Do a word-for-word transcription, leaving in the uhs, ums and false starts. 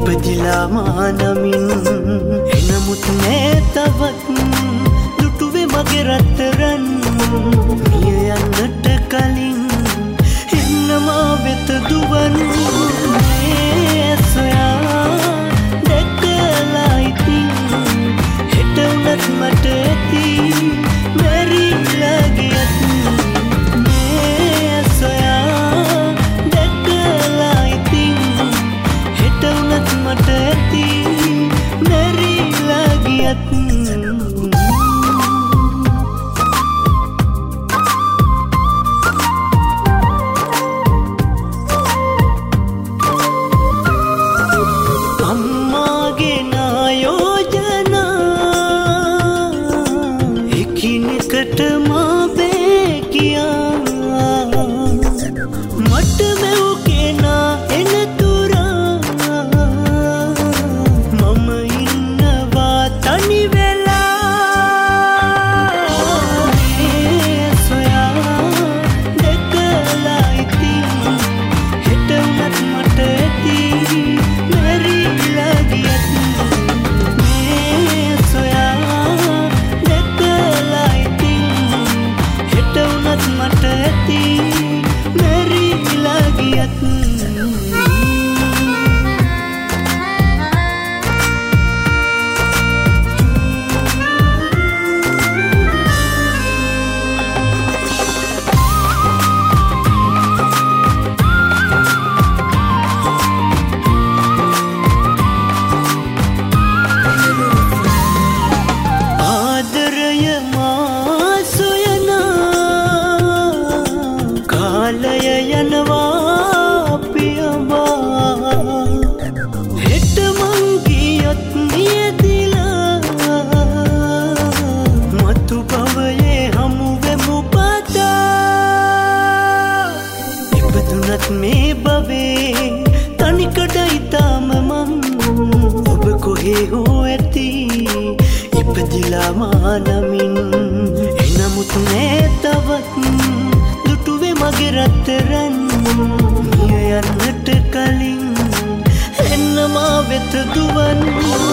ඉපදිලා මානමින් එනමුත් නෑ තවත් දුටුවේ මගේ රත්තරන් මිය යන්නට කලින් එන්නමා වෙත දුවන් සොයා දැකලා ඉතින් හෙට උනත් මට ඇති මැරිලා ගියත් මේ සොයා දැකලා ඉතින් හෙට උනත් මට ඇති මැරිලා ගියත් මේ බවේ තනිකඩ ඉතාම මම් ඔබ කොහේ හෝ ඇති ඉපදිලා මානමින් එනමුත් නෑ තවත් දුටුවේ මගේ රත්තරන් මිය යන්නට කලින් එන්නමා වෙත දුවන්